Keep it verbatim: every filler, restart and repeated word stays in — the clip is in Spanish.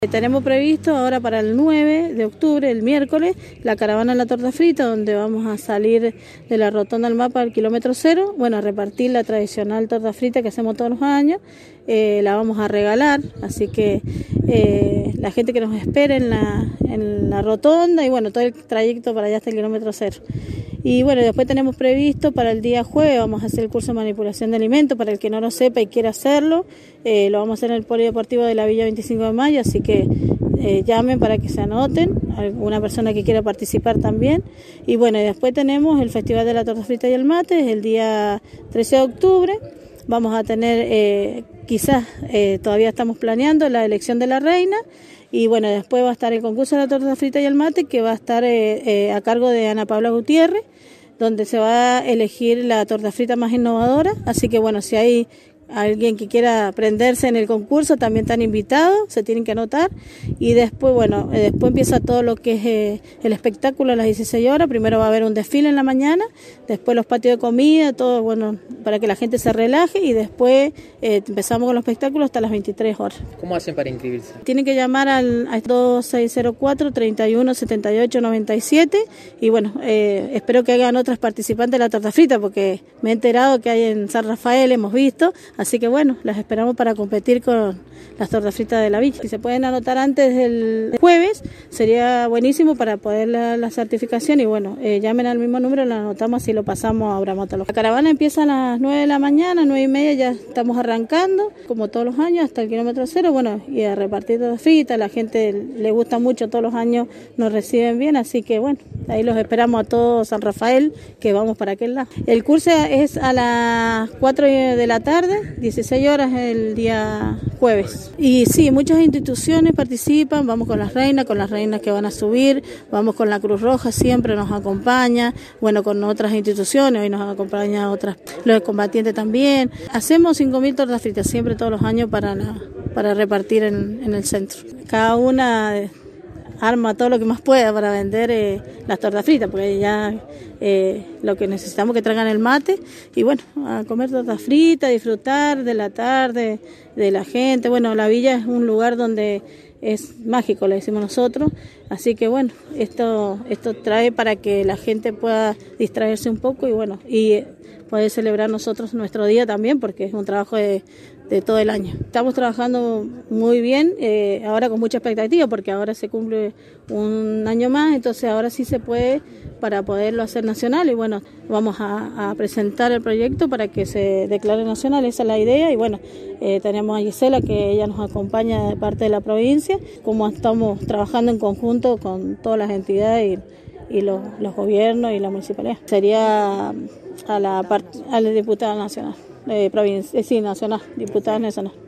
Tenemos previsto ahora para el nueve de octubre, el miércoles, la caravana de la torta frita, donde vamos a salir de la rotonda del mapa al kilómetro cero, bueno, a repartir la tradicional torta frita que hacemos todos los años, eh, la vamos a regalar, así que eh, la gente que nos espere en la, en la rotonda y bueno, todo el trayecto para allá hasta el kilómetro cero. Y bueno, después tenemos previsto para el día jueves, vamos a hacer el curso de manipulación de alimentos, para el que no lo sepa y quiera hacerlo, eh, lo vamos a hacer en el Polideportivo de la Villa veinticinco de mayo, así que eh, llamen para que se anoten, alguna persona que quiera participar también. Y bueno, y después tenemos el Festival de la Torta Frita y el Mate, el día trece de octubre, vamos a tener, eh, quizás eh, todavía estamos planeando la elección de la reina. Y bueno, después va a estar el concurso de la torta frita y el mate, que va a estar eh, eh, a cargo de Ana Paula Gutiérrez, donde se va a elegir la torta frita más innovadora. Así que bueno, si hay alguien que quiera prenderse en el concurso, también están invitados, se tienen que anotar. Y después, bueno, eh, después empieza todo lo que es eh, el espectáculo a las dieciséis horas. Primero va a haber un desfile en la mañana, después los patios de comida, todo, bueno, para que la gente se relaje, y después eh, empezamos con los espectáculos hasta las veintitrés horas. ¿Cómo hacen para inscribirse? Tienen que llamar al dos seis cero cuatro, treinta y uno, setenta y ocho, noventa y siete, y bueno, eh, espero que hagan otras participantes de la torta frita, porque me he enterado que hay en San Rafael, hemos visto. Así que bueno, las esperamos para competir con las tortas fritas de la villa. Si se pueden anotar antes del jueves, sería buenísimo para poder la, la certificación. Y bueno, eh, llamen al mismo número, la anotamos y lo pasamos a Bramótalo. La caravana empieza a las nueve de la mañana, nueve y media ya estamos arrancando, como todos los años, hasta el kilómetro cero. Bueno, y a repartir tortas fritas, la gente le gusta mucho, todos los años nos reciben bien. Así que bueno, ahí los esperamos a todos San Rafael, que vamos para aquel lado. El curso es a las cuatro de la tarde, dieciséis horas el día jueves. Y sí, muchas instituciones participan, vamos con las reinas, con las reinas que van a subir, vamos con la Cruz Roja, siempre nos acompaña, bueno, con otras instituciones, hoy nos acompaña otras, los combatientes también. Hacemos cinco mil tortas fritas siempre, todos los años, para, la, para repartir en, en el centro. Cada una de, arma todo lo que más pueda para vender eh, las tortas fritas, porque ya eh, lo que necesitamos que traigan el mate, y bueno, a comer tortas fritas, disfrutar de la tarde, de la gente. Bueno, la villa es un lugar donde es mágico, le decimos nosotros, así que bueno, esto, esto trae para que la gente pueda distraerse un poco y bueno, y poder celebrar nosotros nuestro día también, porque es un trabajo de de todo el año. Estamos trabajando muy bien, eh, ahora con mucha expectativa, porque ahora se cumple un año más, entonces ahora sí se puede para poderlo hacer nacional, y bueno, vamos a, a presentar el proyecto para que se declare nacional, esa es la idea. Y bueno, eh, tenemos a Gisela, que ella nos acompaña de parte de la provincia, como estamos trabajando en conjunto con todas las entidades y, y los, los gobiernos y la municipalidad. Sería a la, part, a la diputada nacional. Eh, provincia, eh, sí, nacional, diputada nacional.